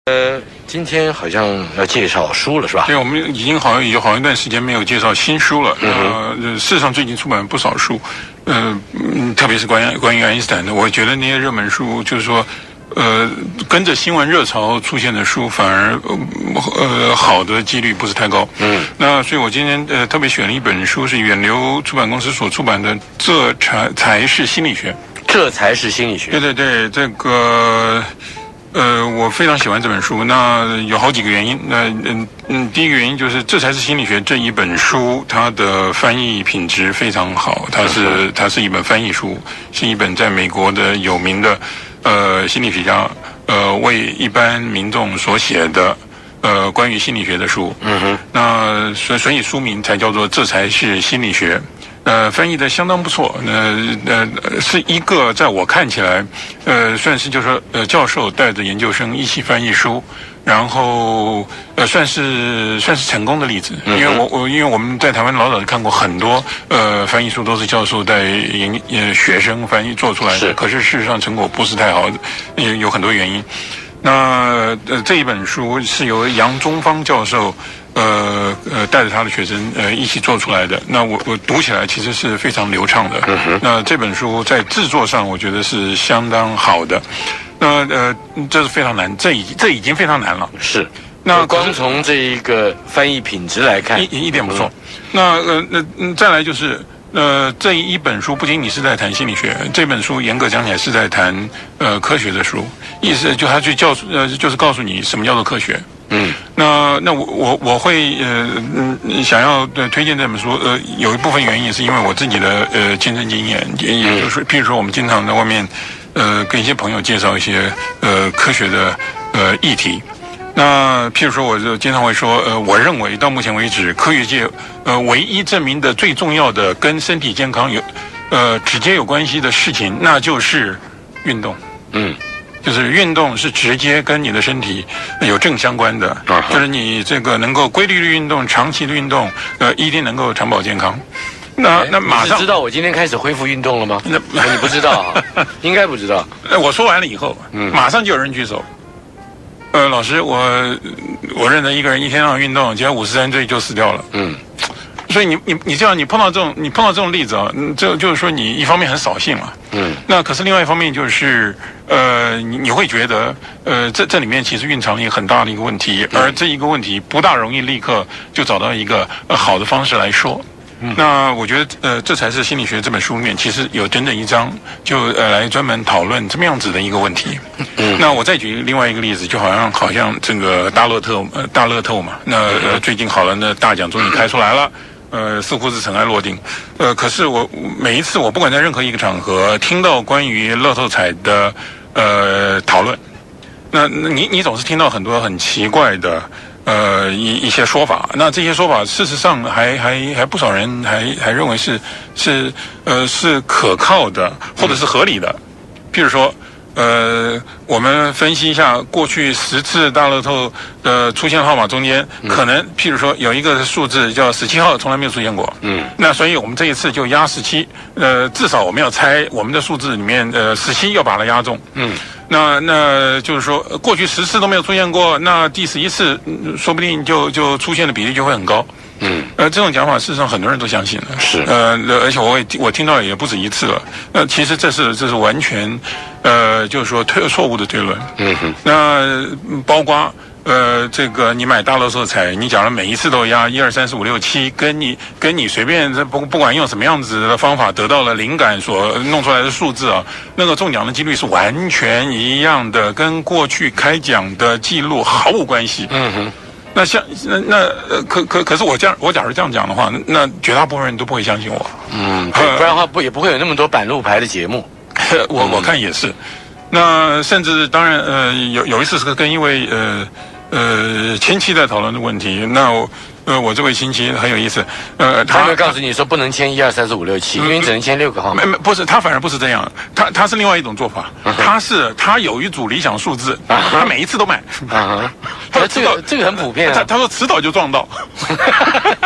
今天好像要介绍书了，是吧？ 对，我们已经有好一段时间没有介绍新书了。事实上最近出版了不少书，特别是关于爱因斯坦的，我觉得那些热门书，就是说，跟着新闻热潮出现的书，反而好的几率不是太高。那所以我今天特别选了一本书，是远流出版公司所出版的《这才是心理学》。 这才是心理学。 对，这个。我非常喜欢这本书，那有好几个原因。第一个原因就是《这才是心理学》这一本书，它的翻译品质非常好，它是一本翻译书，是一本在美国的有名的心理学家为一般民众所写的关于心理学的书。那所以书名才叫做《这才是心理学》。翻译的相当不错，是一个在我看起来，算是就是说教授带着研究生一起翻译书，然后算是成功的例子。因为我们在台湾老早就看过很多翻译书都是教授带学生翻译做出来的，可是事实上成果不是太好，有很多原因。那这一本书是由杨宗方教授带着他的学生一起做出来的。那我读起来其实是非常流畅的。那这本书在制作上我觉得是相当好的。那这是非常难，这已经非常难了。 是。那光从这一个翻译品质来看， 一点不错。那再来就是。这一本书不仅仅是在谈心理学，这本书严格讲起来是在谈科学的书，意思就他去就是告诉你什么叫做科学。那我会想要推荐这本书，有一部分原因也是因为我自己的亲身经验，也就是譬如说我们经常在外面跟一些朋友介绍一些科学的议题。那譬如说，我就经常会说，我认为到目前为止，科学界唯一证明的最重要的跟身体健康直接有关系的事情，那就是运动。就是运动是直接跟你的身体有正相关的，就是你这个能够规律的运动、长期的运动，一定能够长保健康。那马上你知道我今天开始恢复运动了吗？你不知道啊？应该不知道。 我说完了以后，马上就有人举手。老师，我认得一个人一天让运动，结果53岁就死掉了。所以你这样，你碰到这种例子啊，就是说你一方面很扫兴了。那可是另外一方面就是，你会觉得，这里面其实蕴藏了一个很大的一个问题，而这一个问题不大容易立刻就找到一个好的方式来说。那我觉得，这才是心理学这本书里面其实有整整一章，就来专门讨论这么样子的一个问题。那我再举另外一个例子，就好像这个大乐透嘛，那最近好了，那大奖终于开出来了。似乎是尘埃落定。可是我每一次我不管在任何一个场合听到关于乐透彩的讨论，那你总是听到很多很奇怪的一些说法。那这些说法事实上还不少人还认为是可靠的或者是合理的。譬如说我们分析一下过去10次大乐透的出现号码中间，可能譬如说有一个数字叫17号从来没有出现过。那所以我们这一次就压17，至少我们要猜我们的数字里面17要把它压中。那就是说过去10次都没有出现过，那第11次说不定就出现的比例就会很高。这种讲法事实上很多人都相信了。 是。 而且我听到也不止一次了。其实这是完全就是说错误的推论。那包括这个你买大乐透彩，你假如每一次都压1、2、3、4、5、6、7，跟你随便不管用什么样子的方法得到了灵感所弄出来的数字啊，那个中奖的几率是完全一样的，跟过去开奖的记录毫无关系。那可是我假如这样讲的话，那绝大部分人都不会相信我。 不然的话也不会有那么多板路牌的节目。 我看也是。那甚至当然有一次是跟一位亲戚在讨论的问题。那我这位亲戚很有意思。 他会告诉你说不能签1、2、3、4、5、6、7，因为你只能签6个号码。 不是，他反而不是这样。他是另外一种做法。他有一组理想数字，他每一次都买。 这个很普遍。 他说迟早就撞到。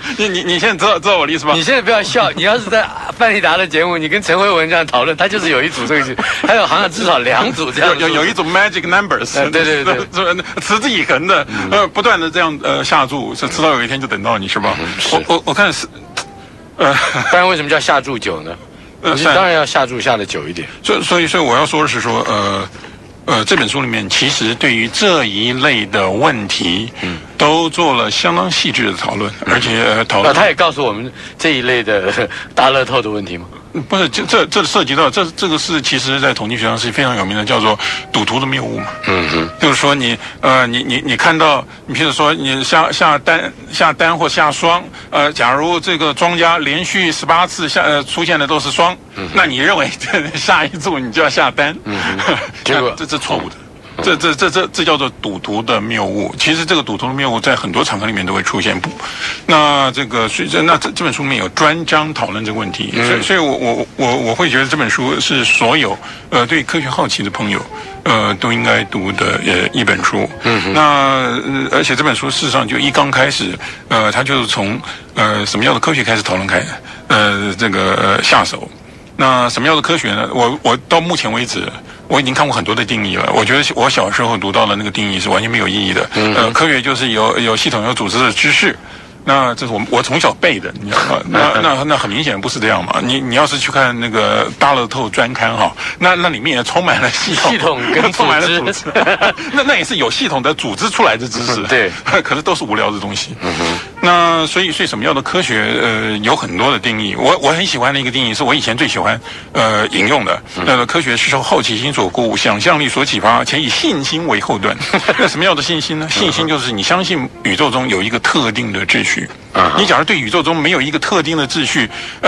你现在知道我的意思吧？ 你现在不要笑，你要是在范立达的节目，你跟陈慧文这样讨论，他就是有一组这个，还有好像至少2组这样。 有一种 magic numbers， 对， 持之以恒的，不断的这样下注，直到有一天就等到你是吧？我看是， 当然为什么叫下注久呢？当然要下注下的久一点。 所以我要说的是说，这本书里面其实对于这一类的问题，都做了相当细致的讨论，而且讨论。 他也告诉我们这一类的大乐透的问题吗？ 不是，这涉及到这个是其实在统计学上是非常有名的，叫做赌徒的谬误嘛。就是说你看到，你譬如说你下单或下双，假如这个庄家连续18次出现的都是双，那你认为下一注你就要下单，结果这错误的。这叫做赌徒的谬误。其实这个赌徒的谬误在很多场合里面都会出现。那这本书里面有专章讨论这个问题，所以我会觉得这本书是所有对科学好奇的朋友都应该读的一本书。那而且这本书事实上就一刚开始，它就是从什么样的科学开始讨论下手。那什么样的科学呢？我到目前为止，我已经看过很多的定义了。我觉得我小时候读到的那个定义是完全没有意义的。科学就是有系统、有组织的知识。那这是我从小背的，你知道吗？那很明显不是这样嘛。你要是去看那个大乐透专刊哈，那里面也充满了系统跟充满了组织，那也是有系统的组织出来的知识。 对， 可是都是无聊的东西。那所以什么样的科学有很多的定义。我很喜欢的一个定义是我以前最喜欢引用的。科学是受好奇心所鼓舞，想象力所启发，且以信心为后盾。那什么样的信心呢？信心就是你相信宇宙中有一个特定的秩序。你假如对宇宙中没有一个特定的秩序，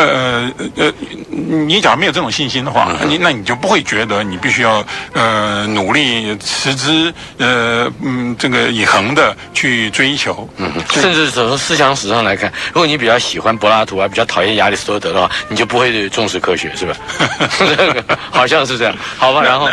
你假如没有这种信心的话，那你就不会觉得你必须要努力持之这个以恒的去追求。 甚至从思想史上来看，如果你比较喜欢柏拉图，还比较讨厌亚里士多德的话，你就不会重视科学，是吧？好像是这样。好吧，然后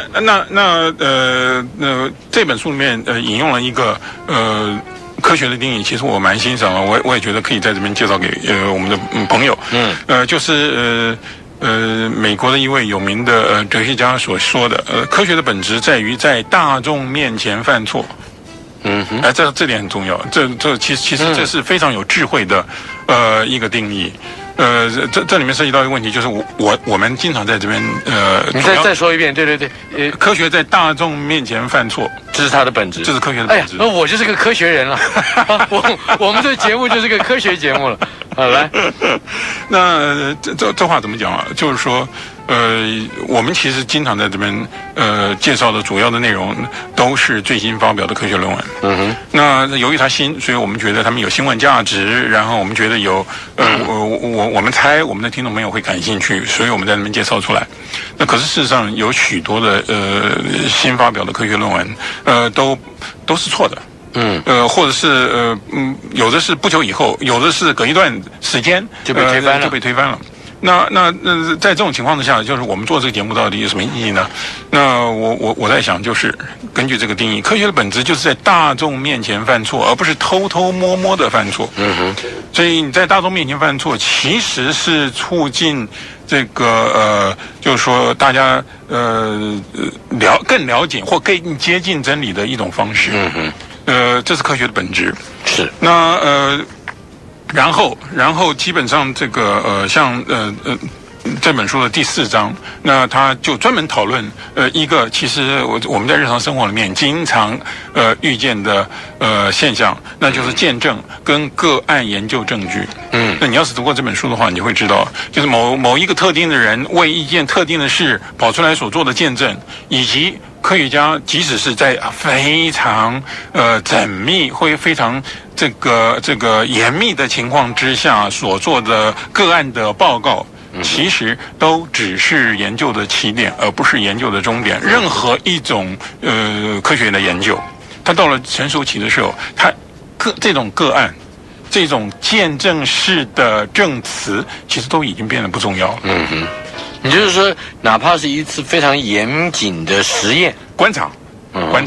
这本书里面引用了一个科学的定义，其实我蛮欣赏的，我也觉得可以在这边介绍给我们的朋友。就是美国的一位有名的哲学家所说的，科学的本质在于在大众面前犯错。这点很重要。这其实这是非常有智慧的一个定义。这里面涉及到一个问题，就是我们经常在这边你再说一遍，对， 科学在大众面前犯错， 这是它的本质， 这是科学的本质。 那我就是个科学人了，我们这节目就是个科学节目了。来， 那这话怎么讲啊？就是说，我们其实经常在这边介绍的主要的内容都是最新发表的科学论文。那由于它新，所以我们觉得他们有新闻价值，然后我们觉得有我们猜我们的听众朋友会感兴趣，所以我们在那边介绍出来。那可是事实上有许多的新发表的科学论文都是错的。或者是有的是不久以后，有的是隔一段时间就被推翻了。 那在这种情况之下，就是我们做这个节目到底有什么意义呢？那我在想，就是根据这个定义，科学的本质就是在大众面前犯错，而不是偷偷摸摸的犯错。所以你在大众面前犯错，其实是促进这个就是说大家更了解或更接近真理的一种方式。这是科学的本质。 是。 那然后基本上这个像这本书的第4章，那他就专门讨论一个其实我们在日常生活里面经常遇见的现象，那就是见证跟个案研究证据。那你要是读过这本书的话，你就会知道，就是某一个特定的人为一件特定的事跑出来所做的见证，以及科学家即使是在非常缜密会非常这个严密的情况之下所做的个案的报告，其实都只是研究的起点，而不是研究的终点。任何一种科学的研究，它到了成熟期的时候，它这种个案，这种见证式的证词，其实都已经变得不重要了。 你就是说，哪怕是一次非常严谨的实验、 观察，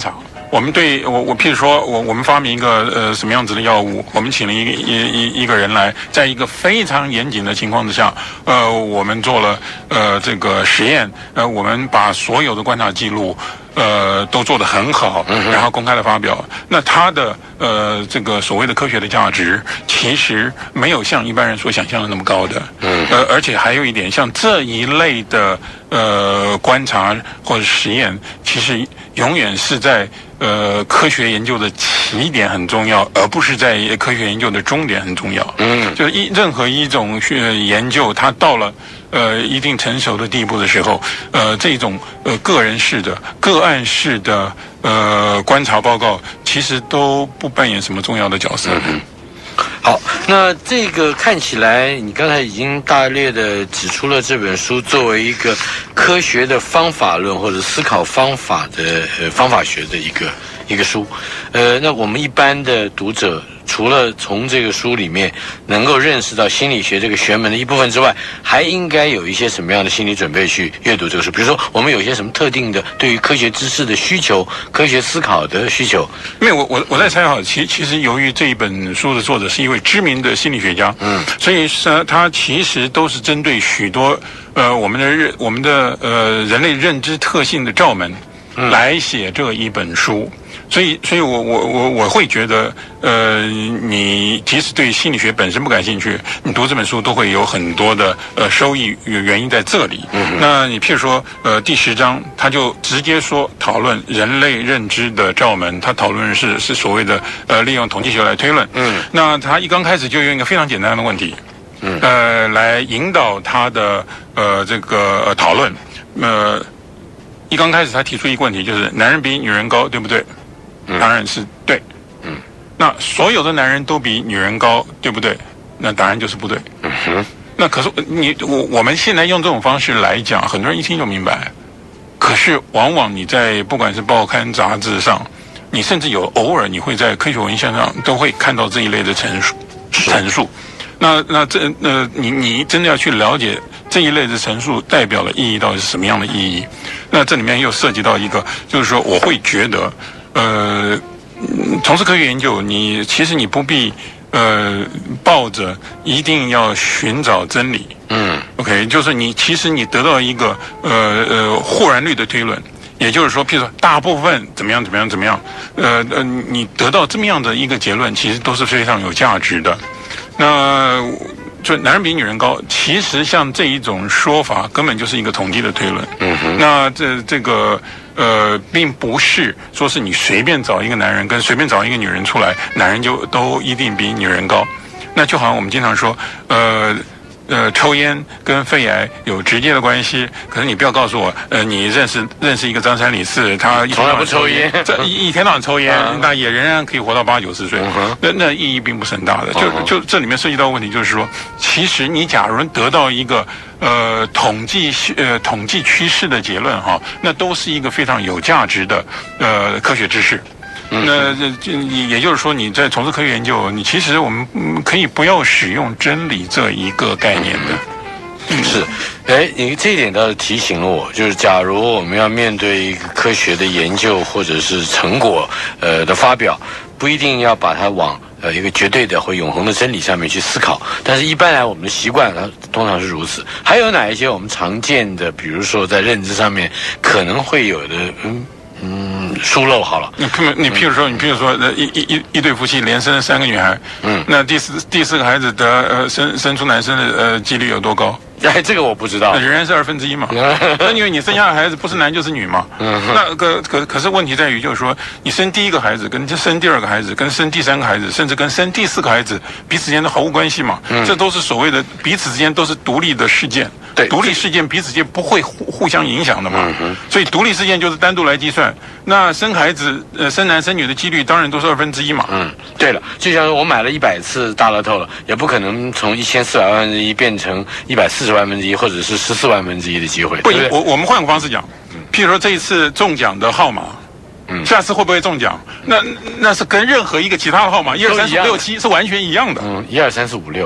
我们对我譬如说我们发明一个什么样子的药物，我们请了一个人来，在一个非常严谨的情况之下，我们做了这个实验，我们把所有的观察记录都做得很好，然后公开的发表。那它的这个所谓的科学的价值，其实没有像一般人所想象的那么高的。而且还有一点，像这一类的观察或者实验，其实永远是在科学研究的起点很重要，而不是在科学研究的终点很重要。就是任何一种研究，它到了一定成熟的地步的时候，这种个人式的、个案式的观察报告，其实都不扮演什么重要的角色。 好，那这个看起来，你刚才已经大略的指出了这本书作为一个科学的方法论或者思考方法的方法学的一个书。那我们一般的读者，除了从这个书里面能够认识到心理学这个学门的一部分之外，还应该有一些什么样的心理准备去阅读这个书？比如说，我们有些什么特定的对于科学知识的需求、科学思考的需求？ 因为我在猜哈，其实由于这一本书的作者是一位知名的心理学家，所以他其实都是针对许多我们的人类认知特性的罩门来写这一本书。所以我会觉得，你即使对心理学本身不感兴趣，你读这本书都会有很多的收益，原因在这里。那你譬如说，第10章，他就直接说讨论人类认知的罩门，他讨论是所谓的利用统计学来推论。那他一刚开始就用一个非常简单的问题，来引导他的这个讨论。一刚开始他提出一个问题，就是男人比女人高，对不对？当然是对。那所有的男人都比女人高，对不对？那答案就是不对。那可是我们现在用这种方式来讲，很多人一听就明白。可是往往你在不管是报刊杂志上，你甚至偶尔你会在科学文献上都会看到这一类的陈述。你真的要去了解这一类的陈述代表的意义到底是什么样的意义？那这里面又涉及到一个，就是说我会觉得，从事科学研究，其实你不必抱着一定要寻找真理。OK， 就是其实你得到一个豁然率的推论，也就是说，譬如说大部分怎么样，你得到这么样的一个结论，其实都是非常有价值的。那就男人比女人高，其实像这一种说法根本就是一个统计的推论。那这个并不是说是你随便找一个男人跟随便找一个女人出来，男人就都一定比女人高。那就好像我们经常说，抽烟跟肺癌有直接的关系，可是你不要告诉我，你认识一个张三李四，他从来不抽烟， 一天到晚抽烟，那也仍然可以活到80、90岁，那意义并不是很大的。就这里面涉及到问题，就是说，其实你假如得到一个统计趋势的结论哈，那都是一个非常有价值的科学知识。那也就是说，你在从事科学研究，你其实我们可以不要使用真理这一个概念的。 是，你这一点倒是提醒了我，就是假如我们要面对一个科学的研究或者是成果的发表，不一定要把它往一个绝对的或永恒的真理上面去思考，但是一般来我们的习惯通常是如此。还有哪一些我们常见的，比如说在认知上面可能会有的疏漏好了。 你譬如说，一对夫妻连生3个女孩，那第四个孩子生出男生的几率有多高？ 这个我不知道， 仍然是1/2嘛。那因为你生下的孩子不是男就是女嘛。那可是问题在于，就是说你生第1个孩子跟生第2个孩子跟生第3个孩子，甚至跟生第4个孩子，彼此之间都毫无关系嘛。这都是所谓的彼此之间都是独立的事件。 对， 独立事件彼此间不会互相影响的嘛。所以独立事件就是单独来计算。那生孩子生男生女的几率当然都是1/2嘛。 对了，就像我买了100次大乐透了，也不可能从1400万分之一变成140万分之一或者是14万分之一的机会。 不，我们换个方式讲，譬如说这一次中奖的号码，下次会不会中奖？那是跟任何一个其他的号码1、2、3、4、5、6、7是完全一样的。 1、2、3、4、5、6。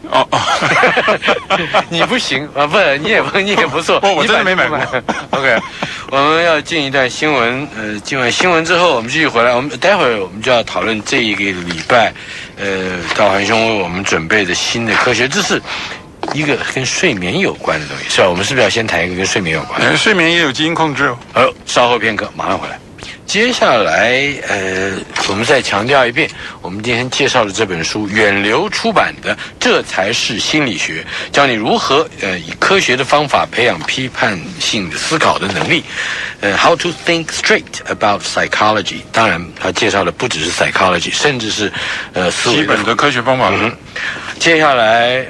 哦哦， 你不行啊，不，你也不错。 我真的没买过。 OK， 我们要进一段新闻，进完新闻之后，我们继续回来。待会儿我们就要讨论这一个礼拜，道涵兄为我们准备的新的科学知识，一个跟睡眠有关的东西，是吧？我们是不是要先谈一个跟睡眠有关？ 睡眠也有基因控制哦。 稍后片刻，马上回来。接下来，我们再强调一遍，我们今天介绍的这本书，远流出版的《这才是心理学》，教你如何以科学的方法培养批判性的思考的能力。How to think straight about psychology。当然，他介绍的不只是 psychology， 甚至是思维基本的科学方法。 接下来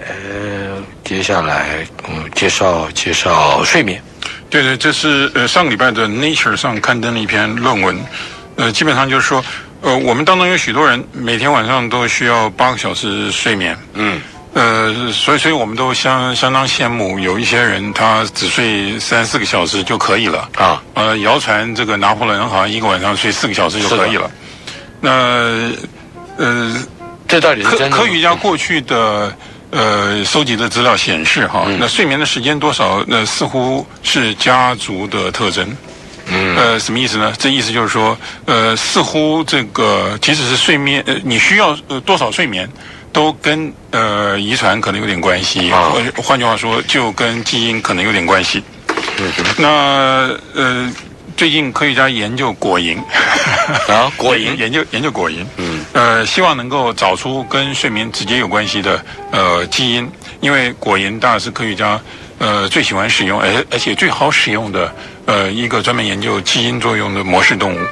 介绍睡眠。 对对，这是上个礼拜的 Nature 上刊登了一篇论文，基本上就是说，我们当中有许多人每天晚上都需要8个小时睡眠，所以我们都相当羡慕有一些人他只睡3-4个小时就可以了啊，谣传这个拿破仑好像一个晚上睡4个小时就可以了，那这到底是真的？ 科学家过去的收集的资料显示哈，那睡眠的时间多少，似乎是家族的特征。什么意思呢？这意思就是说，似乎这个即使是睡眠，你需要多少睡眠，都跟遗传可能有点关系。换句话说，就跟基因可能有点关系。那最近科学家研究果蝇果蝇研究果蝇，希望能够找出跟睡眠直接有关系的基因，因为果蝇当然是科学家最喜欢使用而且最好使用的一个专门研究基因作用的模式动物。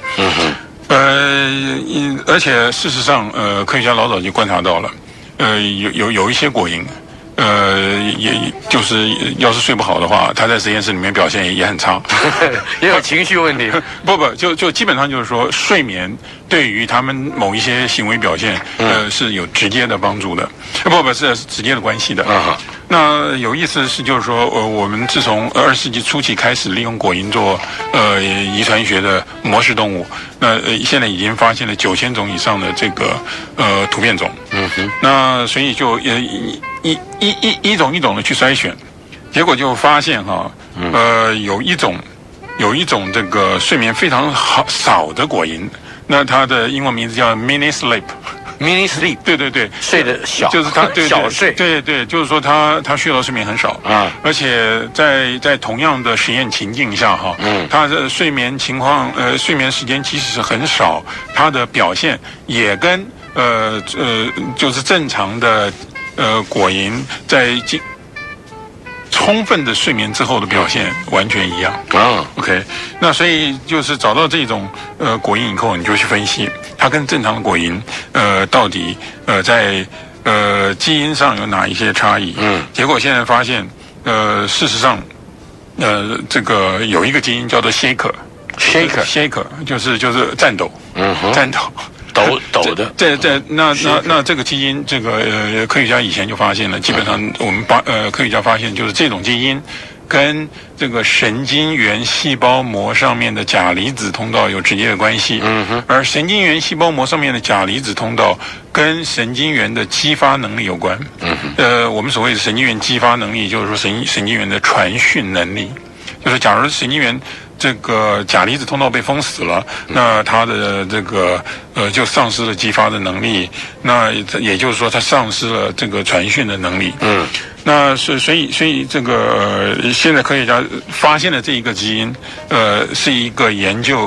而且事实上科学家老早就观察到了，有一些果蝇。也就是要是睡不好的话，他在实验室里面表现也很差， 也有情绪问题。 不，就基本上就是说，睡眠对于他们某一些行为表现，是有直接的帮助的，不是直接的关系的。那有意思的是，就是说，我们自从20世纪初期开始利用果蝇做遗传学的模式动物，那现在已经发现了9000种以上的这个突变种。那所以就一种一种的去筛选，结果就发现哈，有一种这个睡眠非常少的果蝇，那它的英文名字叫 mini sleep。mini sleep， 对，睡得小， 就是他小睡， 对，就是说他需要的睡眠很少啊，而且在同样的实验情境下哈，他的睡眠情况睡眠时间即使是很少，他的表现也跟就是正常的果蝇在充分的睡眠之后的表现完全一样。OK， 那所以就是找到这种果蝇以后，你就去分析它跟正常的果蝇到底在基因上有哪一些差异。结果现在发现事实上这个有一个基因叫做 shaker， 就是颤抖，颤抖。抖的，那这个基因，这个科学家以前就发现了，基本上我们科学家发现，就是这种基因跟这个神经元细胞膜上面的钾离子通道有直接的关系。而神经元细胞膜上面的钾离子通道跟神经元的激发能力有关。我们所谓的神经元激发能力，就是说神经元的传讯能力，就是假如神经元这个钾离子通道被封死了，那它的这个就丧失了激发的能力，那也就是说它丧失了这个传讯的能力。那所以这个现在科学家发现了这一个基因，是一个研究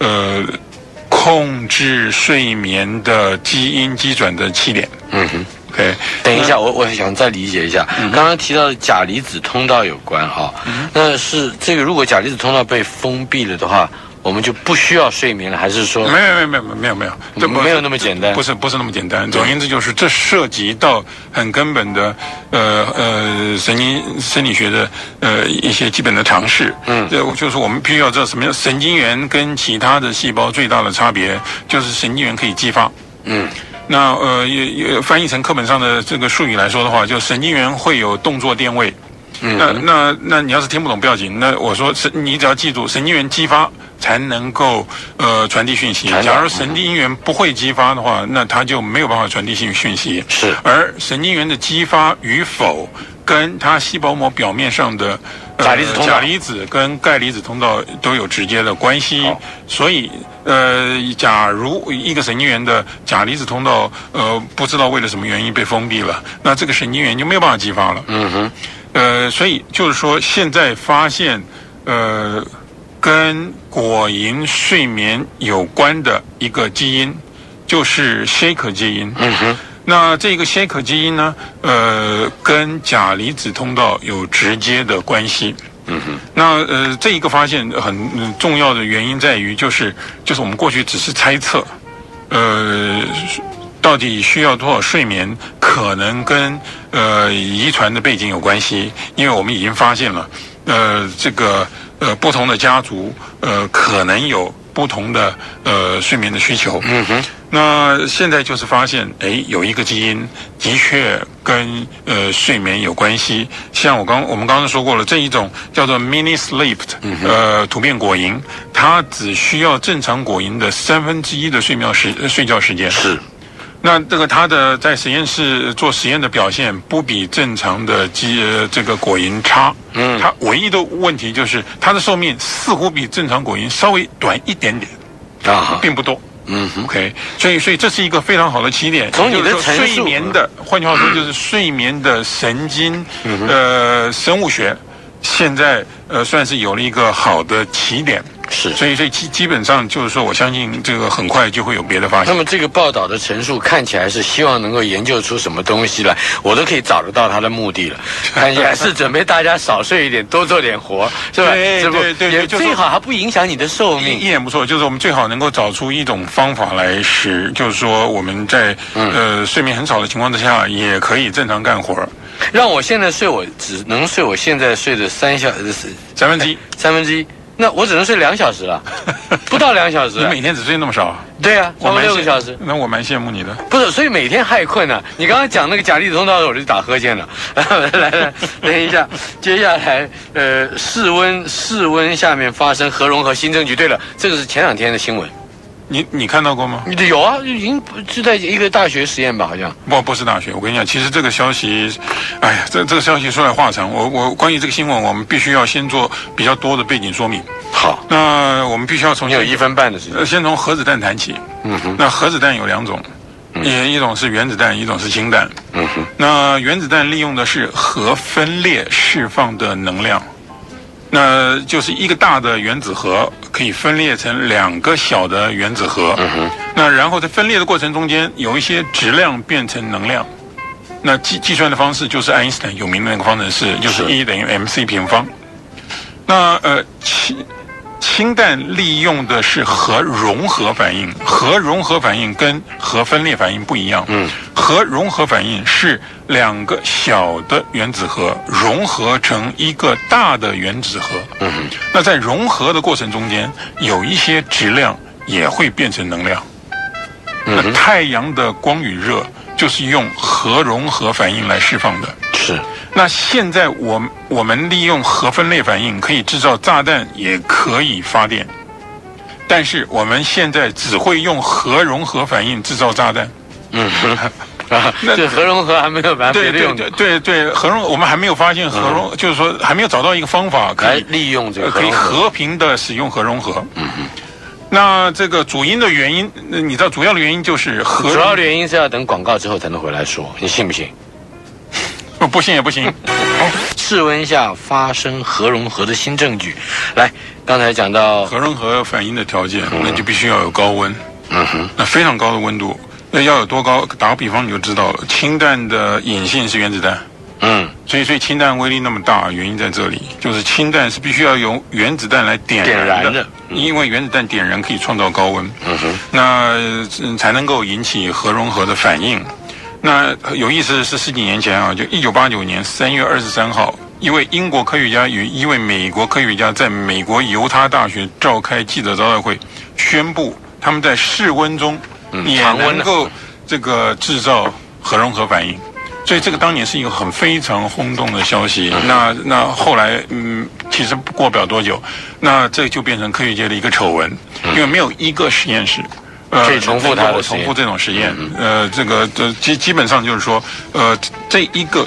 控制睡眠的基因机转的起点。 OK， 等一下，我想再理解一下，刚刚提到的钾离子通道有关哈，那是这个如果钾离子通道被封闭了的话，我们就不需要睡眠了，还是说？没有，没有那么简单。 不是那么简单。总而言之，就是这涉及到很根本的神经生理学的一些基本的常识。就是我们必须要知道什么叫神经元跟其他的细胞最大的差别，就是神经元可以激发。那翻译成课本上的这个术语来说的话，就神经元会有动作电位， 那你要是听不懂不要紧，那我说你只要记住神经元激发才能够传递讯息。假如神经元不会激发的话，那它就没有办法传递讯息。 是， 而神经元的激发与否，跟它细胞膜表面上的钾离子通道、 钾离子跟钙离子通道都有直接的关系。所以假如一个神经元的钾离子通道不知道为了什么原因被封闭了，那这个神经元就没有办法激发了。所以就是说现在发现跟果蝇睡眠有关的一个基因，就是 Shake 基因。那这个 Shake 基因呢，跟钾离子通道有直接的关系。那这一个发现很重要的原因在于，就是我们过去只是猜测，到底需要多少睡眠，可能跟遗传的背景有关系，因为我们已经发现了，这个不同的家族可能有不同的睡眠的需求。那现在就是发现，有一个基因的确跟睡眠有关系。像我们刚刚说过了，这一种叫做 mini sleep 突变果蝇，它只需要正常果蝇的1/3的睡觉时间。是。那这个它的在实验室做实验的表现不比正常的这个果蝇差。它唯一的问题就是它的寿命似乎比正常果蝇稍微短一点点，并不多。OK， 所以这是一个非常好的起点。 从你的陈述， 睡眠的，换句话说就是睡眠的神经生物学，现在算是有了一个好的起点。是，所以基本上就是说，我相信这个很快就会有别的发现。 那么这个报道的陈述看起来是希望能够研究出什么东西来，我都可以找得到他的目的了。看起来是准备大家少睡一点，多做点活，是吧？ 对， 也最好还不影响你的寿命。 一点不错，就是我们最好能够找出一种方法来使，就是说我们在睡眠很少的情况之下，也可以正常干活。 让我现在睡，我只能睡我现在睡的三分之一。那我只能睡2小时了，不到2小时。 你每天只睡那么少？ 对啊，差不多6个小时。 那我蛮羡慕你的。 不是，所以每天害困啊。你刚刚讲那个钾离子通道，我就打呵欠了。来，等一下，接下来室温下面发生核融合新证据。对了，这个是前2天的新闻。 你看到过吗？ 有啊，已经是在一个大学实验吧，好像。 不是大学，我跟你讲，其实这个消息，这个消息说来话长。我关于这个新闻，我们必须要先做比较多的背景说明。好，那我们必须要从你有1分半的时间， 先从核子弹谈起。那核子弹有2种，一种是原子弹，一种是氢弹。那原子弹利用的是核分裂释放的能量。那就是一个大的原子核可以分裂成2个小的原子核，那然后在分裂的过程中间有一些质量变成能量，那计算的方式就是爱因斯坦有名的那个方程式，就是 E 等于 mc 平方。那氢弹利用的是核融合反应，核融合反应跟核分裂反应不一样。核融合反应是2个小的原子核融合成一个大的原子核。那在融合的过程中间，有一些质量也会变成能量。那太阳的光与热就是用核融合反应来释放的。是。那现在我们利用核分裂反应可以制造炸弹，也可以发电，但是我们现在只会用核融合反应制造炸弹。 这核融合还没有办法用。 对，核融我们还没有发现核融，就是说还没有找到一个方法可以利用这个可以和平的使用核融合。那这个主因的原因，你知道主要的原因就是主要的原因是要等广告之后才能回来说，你信不信？ 不信也不行。 室温下发生核融合的新证据。来，刚才讲到核融合反应的条件，那就必须要有高温。那非常高的温度，那要有多高？打个比方你就知道了。氢弹的引信是原子弹。所以氢弹威力那么大，原因在这里，就是氢弹是必须要由原子弹来点燃的，因为原子弹点燃可以创造高温。那才能够引起核融合的反应。那有意思的是，10几年前啊，就1989年3月23号，一位英国科学家与一位美国科学家在美国犹他大学召开记者招待会，宣布他们在室温中也能够这个制造核融合反应。 所以这个当年是一个非常轰动的消息。那后来其实过不了多久，那这就变成科学界的一个丑闻，因为没有一个实验室可以重复它的重复这种实验。基本上就是说，这一个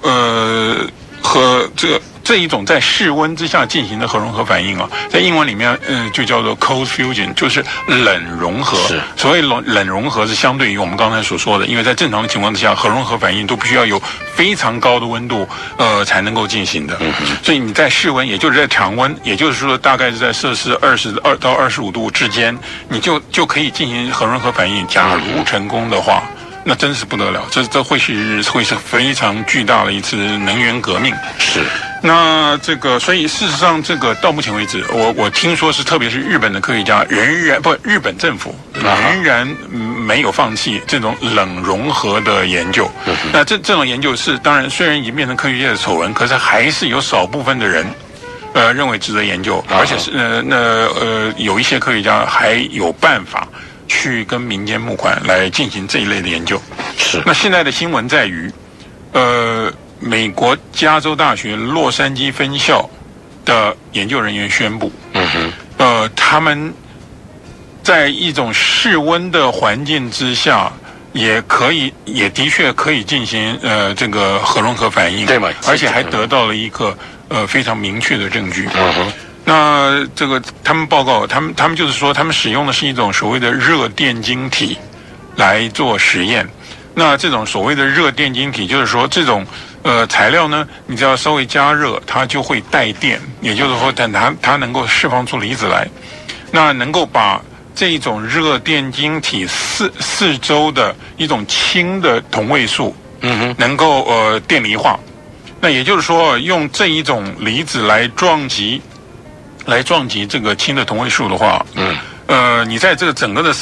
和这一种在室温之下进行的核融合反应啊，在英文里面就叫做 cold fusion， 就是冷融合。所谓冷融合是相对于我们刚才所说的，因为在正常的情况之下，核融合反应都必须要有非常高的温度才能够进行的。所以你在室温，也就是在常温，也就是说大概是在摄氏22到25度之间，你就可以进行核融合反应。假如成功的话，那真是不得了，这会是非常巨大的一次能源革命。 是。 那所以事实上，到目前为止，我听说是，特别是日本的科学家日本政府仍然没有放弃这种冷融合的研究。那这种研究是，当然虽然已经变成科学界的丑闻，可是还是有少部分的人认为值得研究，而且是有一些科学家还有办法去跟民间募款来进行这一类的研究。 是。那现在的新闻在于，美国加州大学洛杉矶分校的研究人员宣布，他们在一种室温的环境之下，也的确可以进行这个核融合反应， 对吗？ 而且还得到了一个非常明确的证据。那他们报告，他们就是说，他们使用的是一种所谓的热电晶体来做实验。那这种所谓的热电晶体，就是说这种材料呢，你只要稍微加热，它就会带电，也就是说，它能够释放出离子来，那能够把这一种热电晶体四周的一种氢的同位素，能够电离化。那也就是说，用这一种离子来撞击这个氢的同位素的话，你在这个整个的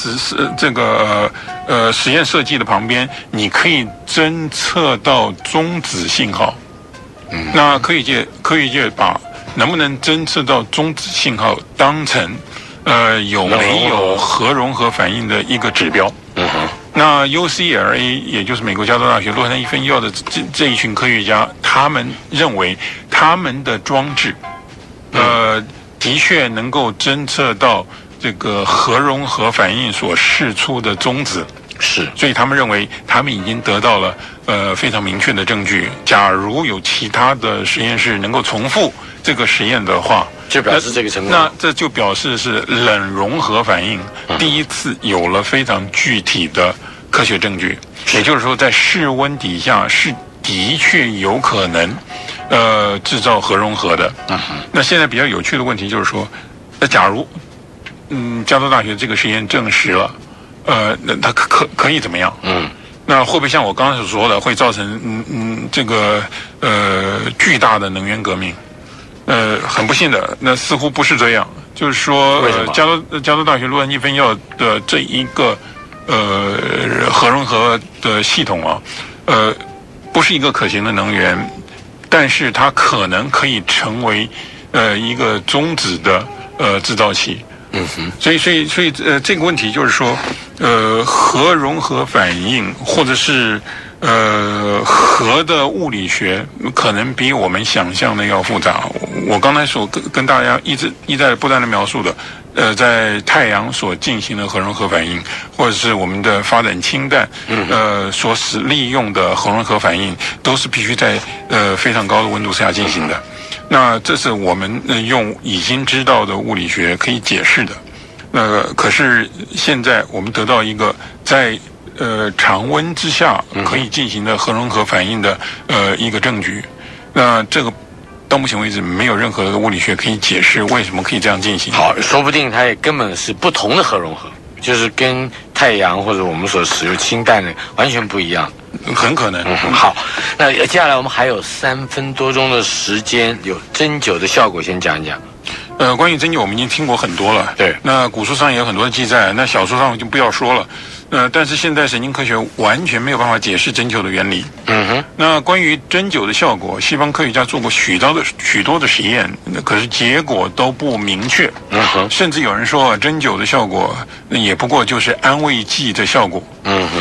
实验设计的旁边，你可以侦测到中子信号。那科学界把能不能侦测到中子信号当成有没有核融合反应的一个指标。那 UCLA 也就是美国加州大学洛杉矶分校的这一群科学家，他们认为他们的装置的确能够侦测到这个核融合反应所释出的中子。 是， 所以他们认为他们已经得到了非常明确的证据。假如有其他的实验室能够重复这个实验的话， 就表示这个成功。 那这就表示是冷融合反应第一次有了非常具体的科学证据。也就是说，在室温底下是的确有可能制造核融合的。那现在比较有趣的问题就是说，那假如加州大学这个实验证实了。那它可以怎么样？那会不会像我刚才所说的，会造成这个巨大的能源革命？很不幸的，那似乎不是这样。就是说，加州大学洛杉矶分校的这一个核融合的系统啊，不是一个可行的能源，但是它可能可以成为一个中子的制造器。所以这个问题就是说，核融合反应或者是核的物理学可能比我们想象的要复杂。我刚才所跟大家一再不断的描述的，在太阳所进行的核融合反应，或者是我们的发展氢弹所利用的核融合反应，都是必须在非常高的温度下进行的。那这是我们用已经知道的物理学可以解释的。可是现在我们得到一个在常温之下可以进行的核融合反应的一个证据。那这个到目前为止没有任何的物理学可以解释为什么可以这样进行。 好，说不定它也根本是不同的核融合，就是跟太阳或者我们所使用氢弹的完全不一样。 很可能。 好，那接下来我们还有3分多钟的时间，有针灸的效果，先讲一讲。 关于针灸我们已经听过很多了。 对。 那古书上也有很多的记载，那小说上就不要说了。但是现在神经科学完全没有办法解释针灸的原理。那关于针灸的效果，西方科学家做过许多的实验，可是结果都不明确。甚至有人说针灸的效果也不过就是安慰剂的效果。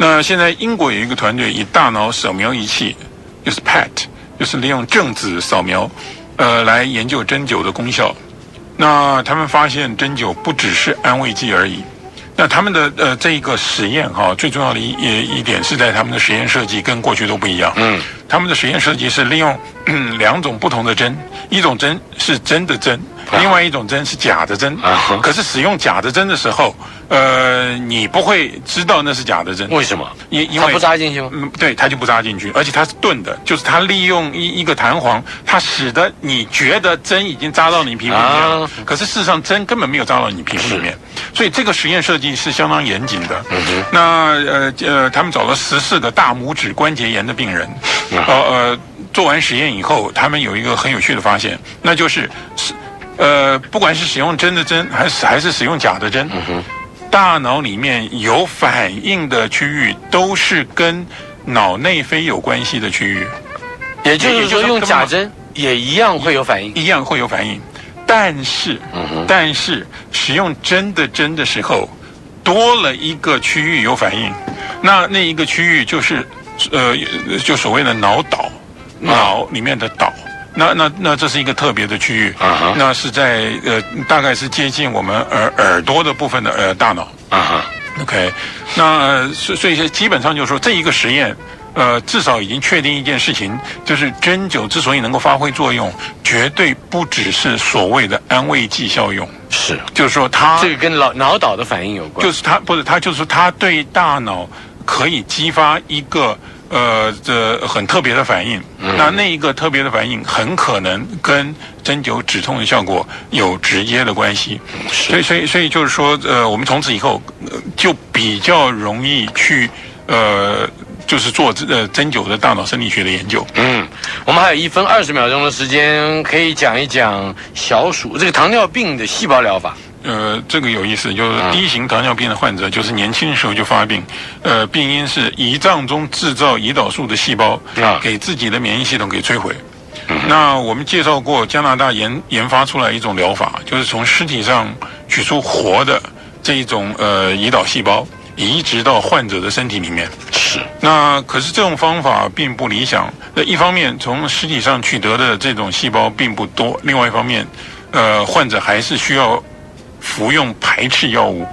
那现在英国有一个团队以大脑扫描仪器，就是 PET， 就是利用正子扫描，来研究针灸的功效。那他们发现针灸不只是安慰剂而已。那他们的这一个实验最重要的一点是在他们的实验设计跟过去都不一样。他们的实验设计是利用2种不同的针，一种针是真的针，另外一种针是假的针。可是使用假的针的时候，你不会知道那是假的针。 为什么？ 因为它不扎进去吗？ 对，它就不扎进去，而且它是钝的，就是它利用一个弹簧，它使得你觉得针已经扎到你皮肤里面，可是事实上针根本没有扎到你皮肤里面。所以这个实验设计是相当严谨的。那他们找了14个大拇指关节炎的病人，做完实验以后，他们有一个很有趣的发现，那就是不管是使用真的针还是使用假的针，大脑里面有反应的区域都是跟脑内啡有关系的区域。 也就是说，用假针也一样会有反应， 一样会有反应。但是使用真的针的时候，多了一个区域有反应，那一个区域就是就所谓的脑岛，脑里面的岛。那这是一个特别的区域，那是在大概是接近我们耳朵的部分的大脑。OK， 那所以基本上就是说这一个实验。至少已经确定一件事情，就是针灸之所以能够发挥作用，绝对不只是所谓的安慰剂效用。 是， 就是说它这个跟脑岛的反应有关。 就是它就是说它对大脑可以激发一个很特别的反应。那一个特别的反应很可能跟针灸止痛的效果有直接的关系。所以就是说我们从此以后就比较容易去就是做针灸的大脑生理学的研究。 我们还有1分20秒钟的时间，可以讲一讲小鼠这个糖尿病的细胞疗法。 这个有意思，就是1型糖尿病的患者，就是年轻的时候就发病，病因是胰脏中制造胰岛素的细胞给自己的免疫系统给摧毁。那我们介绍过加拿大研发出来一种疗法，就是从尸体上取出活的这一种胰岛细胞，移植到患者的身体里面。那可是这种方法并不理想。一方面从尸体上取得的这种细胞并不多，另外一方面，患者还是需要服用排斥药物。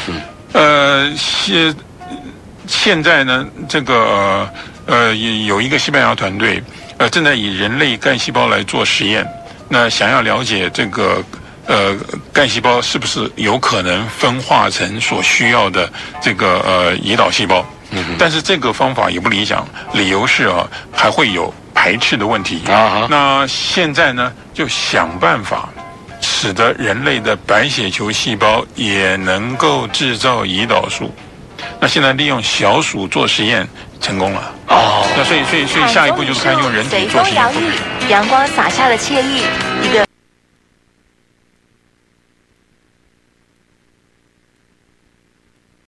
现在呢，这个有一个西班牙团队，正在以人类干细胞来做实验，那想要了解这个干细胞是不是有可能分化成所需要的这个胰岛细胞。但是这个方法也不理想，理由是还会有排斥的问题。那现在呢，就想办法使得人类的白血球细胞也能够制造胰岛素。那现在利用小鼠做实验成功了。那所以下一步就是看用人体做实验。 阳光洒下的惬意，一个。